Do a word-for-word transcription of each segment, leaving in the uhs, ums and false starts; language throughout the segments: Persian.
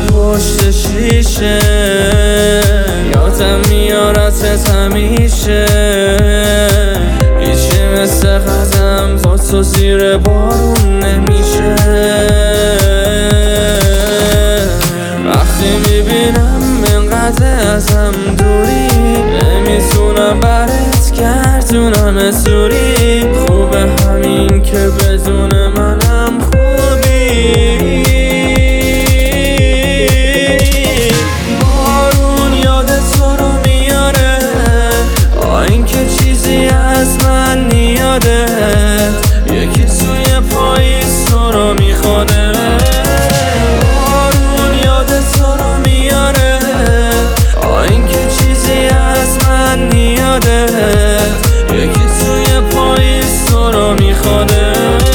پشت شیشه، یادم میارتت همیشه. هیچی مثل قدم با تو زیر بارون نمیشه. وقتی میبینم اینقدر ازم دوری، نمیتونم برات گردونم سوری. خوبه همین که بدون منم خوبی. بارون یاد تو رو میاره، این که چیزی از من نیاده. یکی توی پاییز تو رو میخوره. بارون یاد تو رو میاره، این که چیزی از من نیاده. یکی توی پاییز تو رو میخوره.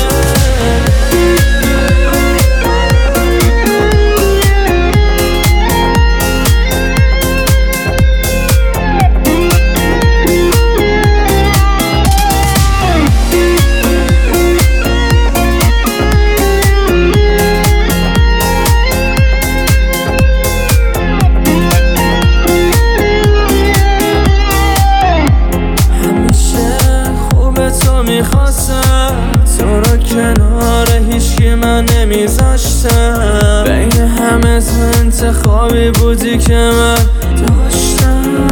میخواستم تو رو کنار هیچکی من نمیذاشتم. بین همه تو انتخابی بودی که من داشتم.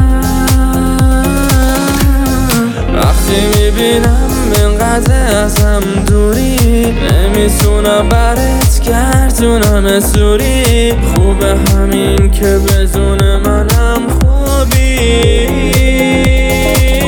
وقتی میبینم اینقدر ازم دوری، نمیتونم برات گردونم سوری. خوبه همین که بدون منم خوبی.